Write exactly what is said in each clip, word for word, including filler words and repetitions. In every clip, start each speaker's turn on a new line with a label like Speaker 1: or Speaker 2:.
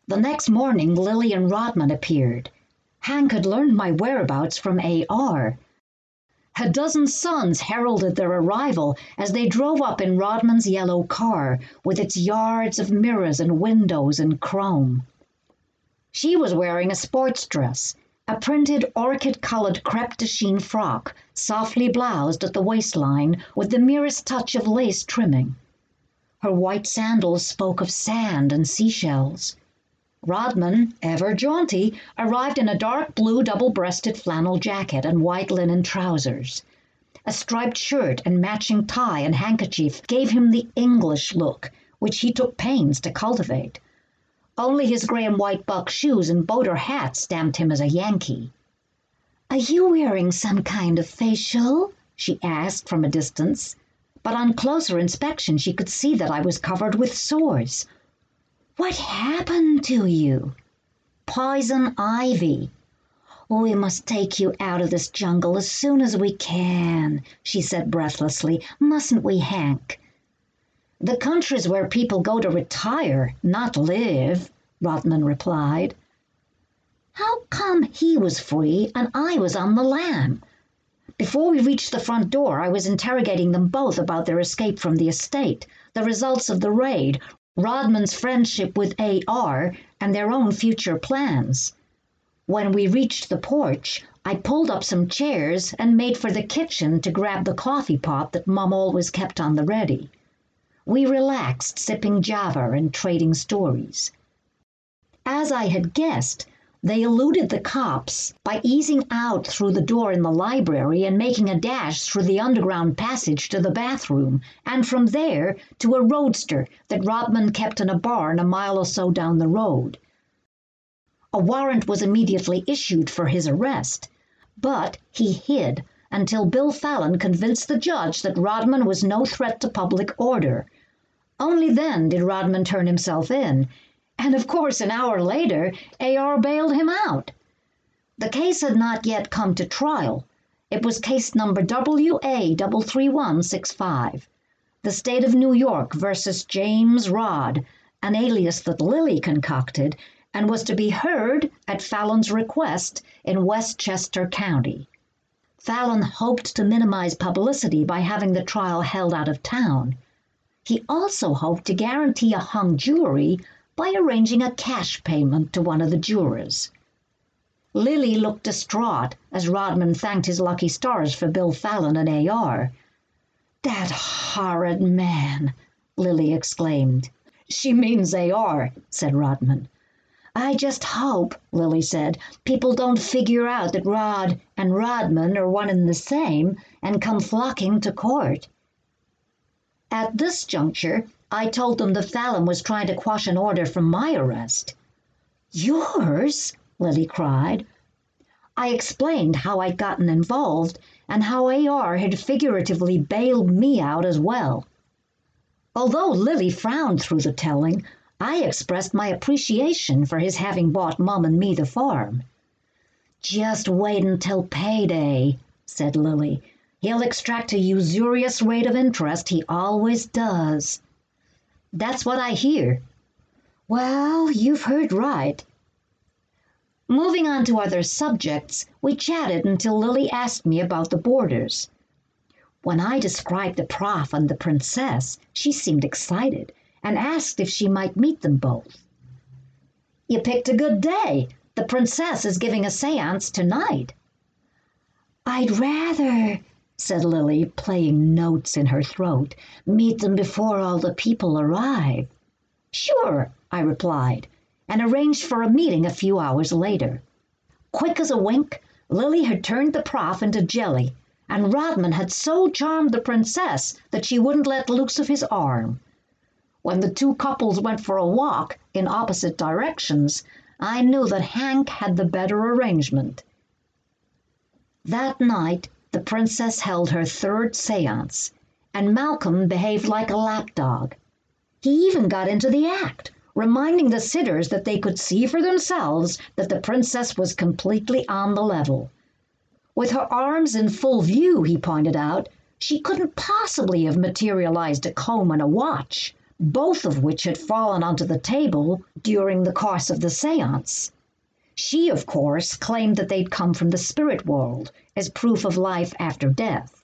Speaker 1: The next morning, Lily and Rodman appeared. Hank had learned my whereabouts from A R. A dozen sons heralded their arrival as they drove up in Rodman's yellow car with its yards of mirrors and windows in chrome. She was wearing a sports dress, a printed orchid-colored crepe de chine frock, softly bloused at the waistline with the merest touch of lace trimming. Her white sandals spoke of sand and seashells. Rodman, ever jaunty, arrived in a dark blue double-breasted flannel jacket and white linen trousers. A striped shirt and matching tie and handkerchief gave him the English look, which he took pains to cultivate. Only his gray and white buck shoes and boater hat stamped him as a Yankee. "Are you wearing some kind of facial?" she asked from a distance, but on closer inspection she could see that I was covered with sores. "What happened to you?" "Poison ivy." "We must take you out of this jungle as soon as we can," she said breathlessly. "Mustn't we, Hank?" "The country's where people go to retire, not live," Rodman replied. "How come he was free and I was on the lam?" Before we reached the front door, I was interrogating them both about their escape from the estate, the results of the raid, Rodman's friendship with A R, and their own future plans. When we reached the porch, I pulled up some chairs and made for the kitchen to grab the coffee pot that Mum always kept on the ready. We relaxed, sipping Java and trading stories. As I had guessed, they eluded the cops by easing out through the door in the library and making a dash through the underground passage to the bathroom, and from there to a roadster that Rodman kept in a barn a mile or so down the road. A warrant was immediately issued for his arrest, but he hid until Bill Fallon convinced the judge that Rodman was no threat to public order. Only then did Rodman turn himself in, and of course an hour later A R bailed him out. The case had not yet come to trial. It was case number W A three three one six five, the state of New York versus James Rod, an alias that Lily concocted, and was to be heard at Fallon's request in Westchester County. Fallon hoped to minimize publicity by having the trial held out of town. He also hoped to guarantee a hung jury by arranging a cash payment to one of the jurors. Lily looked distraught as Rodman thanked his lucky stars for Bill Fallon and A R. "That horrid man!" Lily exclaimed. "She means A R, said Rodman. "I just hope," Lily said, "people don't figure out that Rod and Rodman are one and the same and come flocking to court." At this juncture, I told them that Fallon was trying to quash an order for my arrest. "Yours?" Lily cried. I explained how I'd gotten involved and how A R had figuratively bailed me out as well. Although Lily frowned through the telling, I expressed my appreciation for his having bought Mum and me the farm. "Just wait until payday," said Lily. "He'll extract a usurious rate of interest. He always does." "That's what I hear." "Well, you've heard right." Moving on to other subjects, we chatted until Lily asked me about the boarders. When I described the prof and the princess, she seemed excited and asked if she might meet them both. "You picked a good day. The princess is giving a séance tonight." "I'd rather," said Lily, playing notes in her throat, "meet them before all the people arrive." "Sure," I replied, and arranged for a meeting a few hours later. Quick as a wink, Lily had turned the prof into jelly, and Rodman had so charmed the princess that she wouldn't let loose of his arm. When the two couples went for a walk in opposite directions, I knew that Hank had the better arrangement. That night, the princess held her third séance, and Malcolm behaved like a lapdog. He even got into the act, reminding the sitters that they could see for themselves that the princess was completely on the level. With her arms in full view, he pointed out, she couldn't possibly have materialized a comb and a watch, both of which had fallen onto the table during the course of the séance. She, of course, claimed that they'd come from the spirit world as proof of life after death.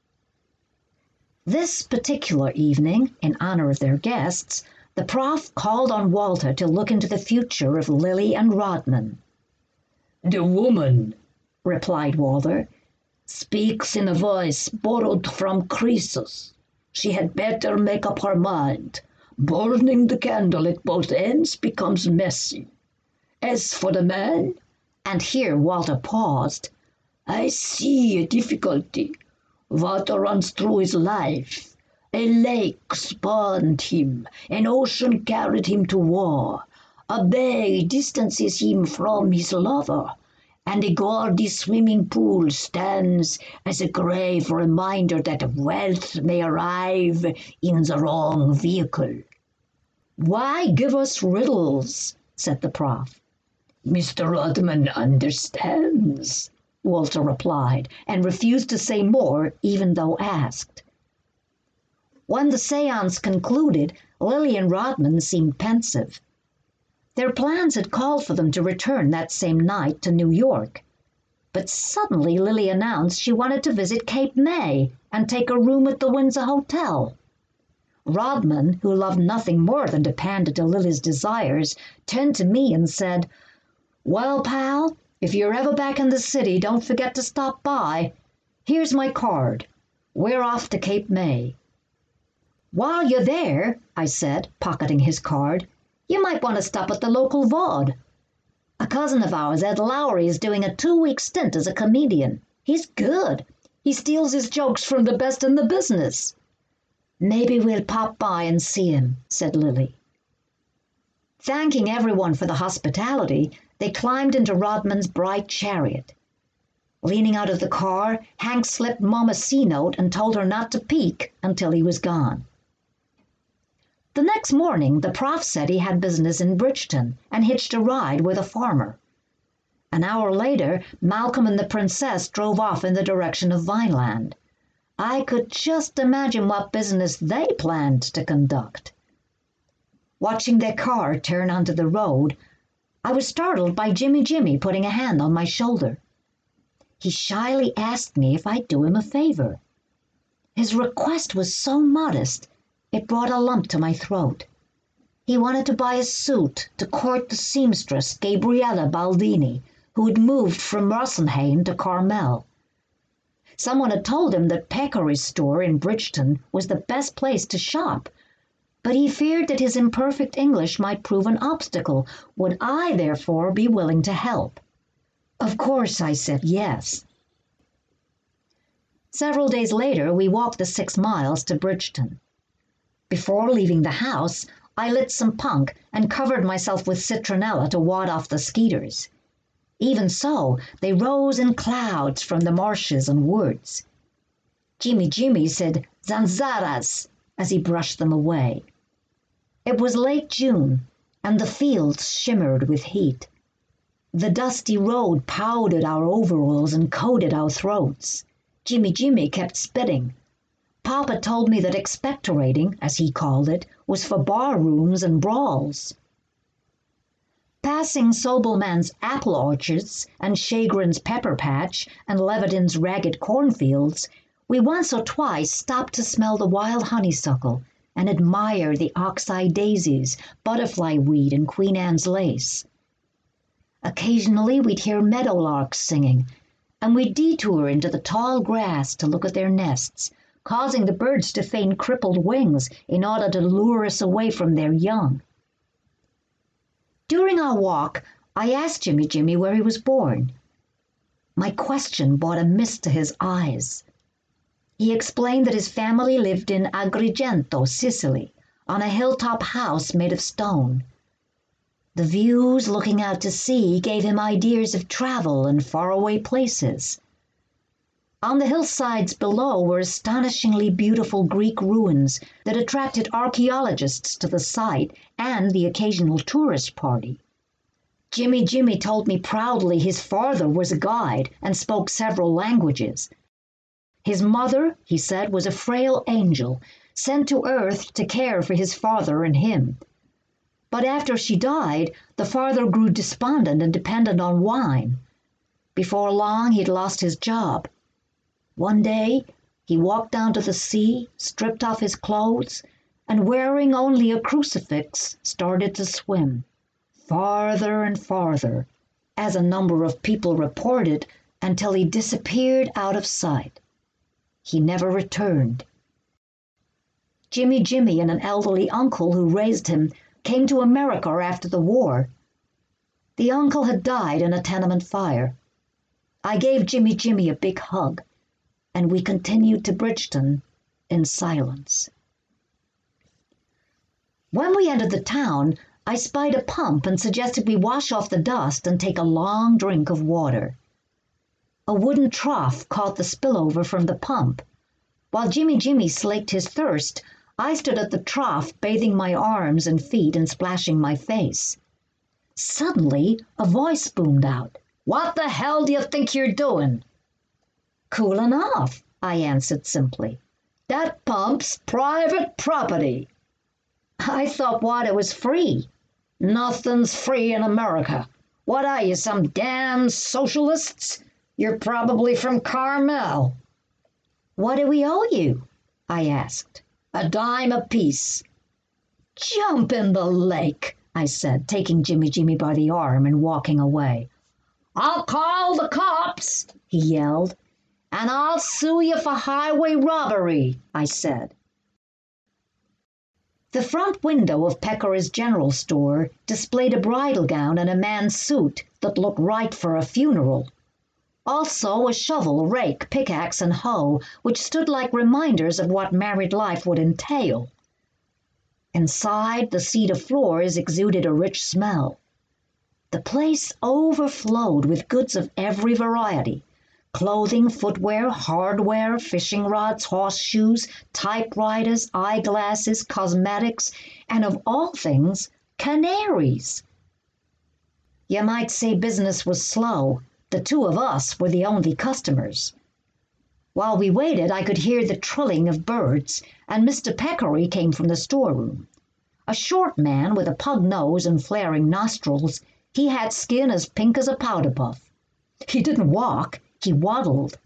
Speaker 1: This particular evening, in honor of their guests, the prof called on Walter to look into the future of Lily and Rodman.
Speaker 2: "The woman,"
Speaker 1: replied Walter,
Speaker 2: "speaks in a voice borrowed from Croesus. She had better make up her mind. Burning the candle at both ends becomes messy. As for the man,"
Speaker 1: and here Walter paused,
Speaker 2: "I see a difficulty. Water runs through his life. A lake spawned him, an ocean carried him to war, a bay distances him from his lover, and a gaudy swimming pool stands as a grave reminder that wealth may arrive in the wrong vehicle."
Speaker 1: "Why give us riddles?" said the prof.
Speaker 2: "Mister Rodman understands,"
Speaker 1: Walter replied, and refused to say more even though asked. When the séance concluded, Lily and Rodman seemed pensive. Their plans had called for them to return that same night to New York. But suddenly Lily announced she wanted to visit Cape May and take a room at the Windsor Hotel. Rodman, who loved nothing more than to pander to Lily's desires, turned to me and said, "Well, pal, if you're ever back in the city, don't forget to stop by. Here's my card. We're off to Cape May." "While you're there," I said, pocketing his card, "you might want to stop at the local Vaud. A cousin of ours, Ed Lowry, is doing a two-week stint as a comedian. He's good. He steals his jokes from the best in the business." "Maybe we'll pop by and see him," said Lily. Thanking everyone for the hospitality, they climbed into Rodman's bright chariot. Leaning out of the car, Hank slipped Mom a C-note and told her not to peek until he was gone. The next morning, the prof said he had business in Bridgeton and hitched a ride with a farmer. An hour later, Malcolm and the princess drove off in the direction of Vineland. I could just imagine what business they planned to conduct. Watching their car turn onto the road, I was startled by Jimmy Jimmy putting a hand on my shoulder. He shyly asked me if I'd do him a favor. His request was so modest, it brought a lump to my throat. He wanted to buy a suit to court the seamstress Gabriella Baldini, who had moved from Rosenheim to Carmel. Someone had told him that Peccari's store in Bridgeton was the best place to shop, but he feared that his imperfect English might prove an obstacle. Would I, therefore, be willing to help? Of course, I said yes. Several days later, we walked the six miles to Bridgeton. Before leaving the house, I lit some punk and covered myself with citronella to ward off the skeeters. Even so, they rose in clouds from the marshes and woods. Jimmy Jimmy said "Zanzaras" as he brushed them away. It was late June, and the fields shimmered with heat. The dusty road powdered our overalls and coated our throats. Jimmy Jimmy kept spitting. Papa told me that expectorating, as he called it, was for bar rooms and brawls. Passing Sobelman's apple orchards and Chagrin's pepper patch and Levitin's ragged cornfields, we once or twice stopped to smell the wild honeysuckle and admire the ox-eye daisies, butterfly weed, and Queen Anne's lace. Occasionally we'd hear meadowlarks singing, and we'd detour into the tall grass to look at their nests, causing the birds to feign crippled wings in order to lure us away from their young. During our walk, I asked Jimmy Jimmy where he was born. My question brought a mist to his eyes. He explained that his family lived in Agrigento, Sicily, on a hilltop house made of stone. The views looking out to sea gave him ideas of travel and faraway places. On the hillsides below were astonishingly beautiful Greek ruins that attracted archaeologists to the site and the occasional tourist party. Jimmy Jimmy told me proudly his father was a guide and spoke several languages. His mother, he said, was a frail angel. sent to Earth to care for his father and him. But after she died, the father grew despondent and dependent on wine. Before long, he'd lost his job. One day, he walked down to the sea, stripped off his clothes, and wearing only a crucifix, started to swim, farther and farther, as a number of people reported, until he disappeared out of sight. He never returned. Jimmy Jimmy and an elderly uncle who raised him came to America after the war. The uncle had died in a tenement fire. I gave Jimmy Jimmy a big hug, and we continued to Bridgeton in silence. When we entered the town, I spied a pump and suggested we wash off the dust and take a long drink of water. A wooden trough caught the spillover from the pump. While Jimmy Jimmy slaked his thirst, I stood at the trough, bathing my arms and feet and splashing my face. Suddenly, a voice boomed out. "What the hell do you think you're doing?" "Cooling off," I answered simply. "That pump's private property." "I thought water was free." "Nothing's free in America. What are you, some damn socialists? You're probably from Carmel." "What do we owe you?" I asked. "A dime apiece." "Jump in the lake," I said, taking Jimmy Jimmy by the arm and walking away. "I'll call the cops," he yelled. "And I'll sue you for highway robbery," I said. The front window of Peccora's general store displayed a bridal gown and a man's suit that looked right for a funeral. Also a shovel, rake, pickaxe, and hoe, which stood like reminders of what married life would entail. Inside, the cedar floors exuded a rich smell. The place overflowed with goods of every variety: clothing, footwear, hardware, fishing rods, horseshoes, typewriters, eyeglasses, cosmetics, and of all things, canaries. You might say business was slow. The two of us were the only customers. While we waited, I could hear the trilling of birds, and Mister Peccary came from the storeroom. A short man with a pug nose and flaring nostrils, he had skin as pink as a powder puff. He didn't walk, he waddled.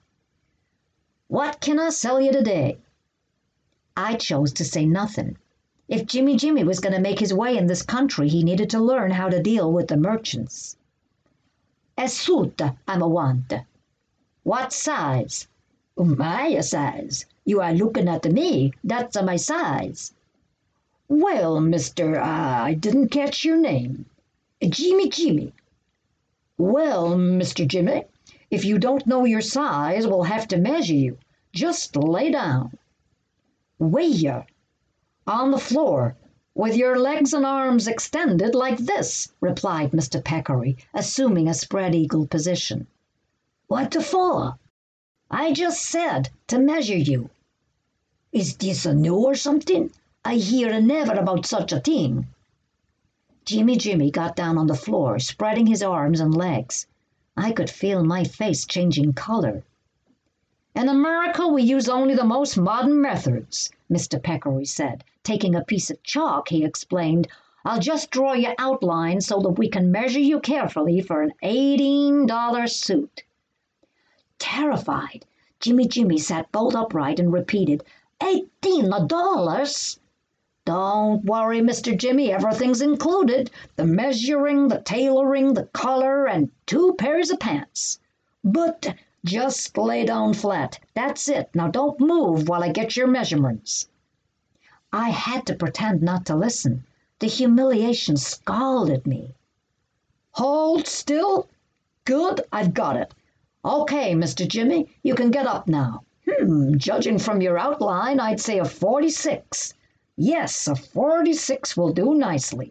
Speaker 1: "What can I sell you today?" I chose to say nothing. If Jimmy Jimmy was going to make his way in this country, he needed to learn how to deal with the merchants. "A suit I'm a want." "What size?" "My size. You are looking at me. That's my size." "Well, Mister Uh, I didn't catch your name." "Jimmy Jimmy." "Well, Mister Jimmy, if you don't know your size, we'll have to measure you. Just lay down." "Where?" "On the floor, with your legs and arms extended like this," replied Mister Peccary, assuming a spread-eagle position. "What for?" "I just said to measure you." "Is this a new or something? I hear never about such a thing." Jimmy Jimmy got down on the floor, spreading his arms and legs. I could feel my face changing color. "In America, we use only the most modern methods," Mister Peccary said. Taking a piece of chalk, he explained, "I'll just draw your outline so that we can measure you carefully for an eighteen dollar suit." Terrified, Jimmy Jimmy sat bolt upright and repeated, eighteen dollars? "Don't worry, Mister Jimmy, everything's included. The measuring, the tailoring, the color, and two pairs of pants." "But—" "Just lay down flat. That's it. Now don't move while I get your measurements." I had to pretend not to listen. The humiliation scalded me. "Hold still. Good, I've got it. Okay, Mister Jimmy, you can get up now. Hmm, judging from your outline, I'd say a forty-six. Yes, a forty-six will do nicely."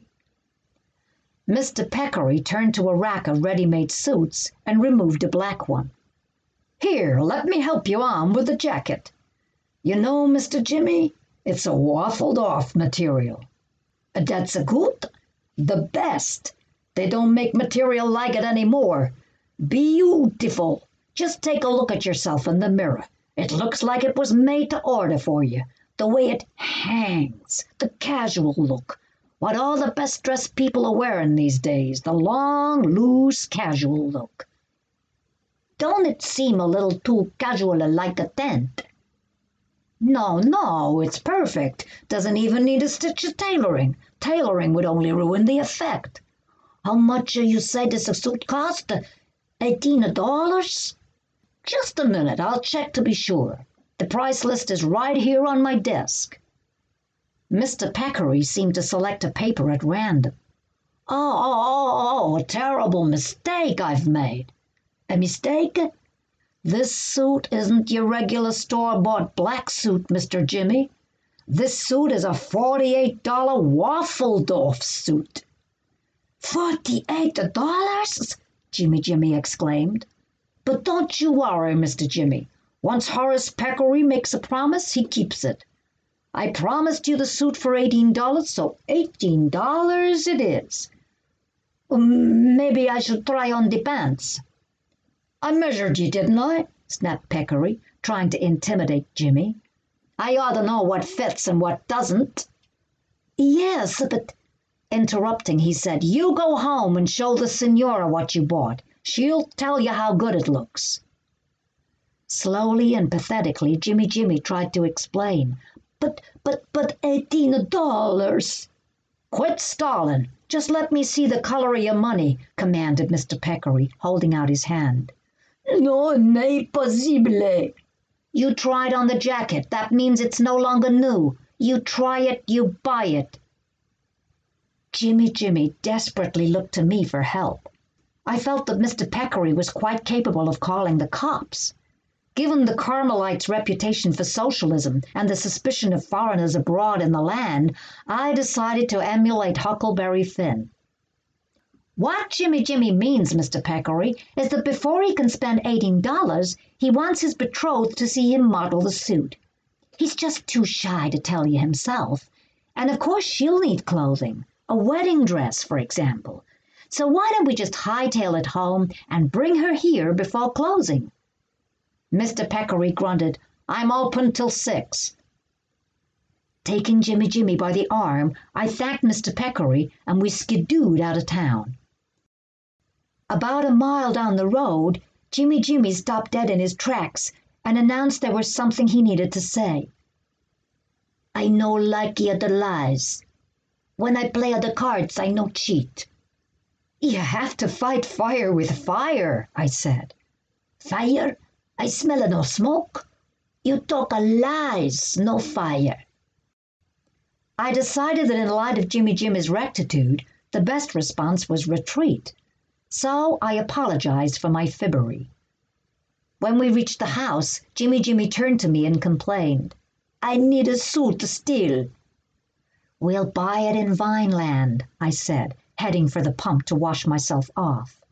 Speaker 1: Mister Peccary turned to a rack of ready-made suits and removed a black one. "Here, let me help you on with the jacket. You know, Mister Jimmy, it's a waffled-off material." "That's a good?" "The best. They don't make material like it anymore. Beautiful. Just take a look at yourself in the mirror. It looks like it was made to order for you.
Speaker 2: The way it hangs, the casual look, what all the best dressed people are wearing these days, the long, loose, casual look. Don't it seem a little too casual like a tent? No, no, it's perfect. Doesn't even need a stitch of tailoring. Tailoring would only ruin the effect. How much you say this suit cost? Eighteen dollars? Just a minute, I'll check to be sure. The price list is right here on my desk.
Speaker 1: Mister Peccary seemed to select a paper at random.
Speaker 2: Oh, oh, oh, oh, a terrible mistake I've made. A mistake? This suit isn't your regular store-bought black suit, Mister Jimmy. This suit is a forty-eight dollar Waffeldorf suit. Forty-eight dollars? Jimmy Jimmy exclaimed. But don't you worry, Mister Jimmy. Once Horace Peccary makes a promise, he keeps it. I promised you the suit for eighteen dollars, so eighteen dollars it is. Maybe I should try on the pants. I measured you, didn't I? Snapped Peccary, trying to intimidate Jimmy. I ought to know what fits and what doesn't. Yes, but... Interrupting, he said, You go home and show the Signora what you bought. She'll tell you how good it looks.
Speaker 1: Slowly and pathetically, Jimmy Jimmy tried to explain.
Speaker 2: But, but, but eighteen dollars.
Speaker 1: Quit stalling. Just let me see the color of your money, commanded Mister Peccary, holding out his hand.
Speaker 2: No, n'est possible.
Speaker 1: You tried on the jacket. That means it's no longer new. You try it, you buy it. Jimmy Jimmy desperately looked to me for help. I felt that Mister Peccary was quite capable of calling the cops. Given the Carmelites' reputation for socialism and the suspicion of foreigners abroad in the land, I decided to emulate Huckleberry Finn. What Jimmy Jimmy means, Mister Peccary, is that before he can spend eighteen dollars, he wants his betrothed to see him model the suit. He's just too shy to tell you himself. And of course she'll need clothing, a wedding dress, for example. So why don't we just hightail it home and bring her here before closing? Mister Peccary grunted, I'm open till six. Taking Jimmy Jimmy by the arm, I thanked Mister Peccary and we skidooed out of town. About a mile down the road, Jimmy Jimmy stopped dead in his tracks and announced there was something he needed to say. I no like you the lies. When I play the cards, I no cheat. You have to fight fire with fire, I said. Fire? I smell no smoke. You talk a lies, no fire. I decided that in light of Jimmy Jimmy's rectitude, the best response was retreat. So I apologized for my fibbery. When we reached the house, Jimmy Jimmy turned to me and complained. I need a suit still. We'll buy it in Vineland, I said, heading for the pump to wash myself off.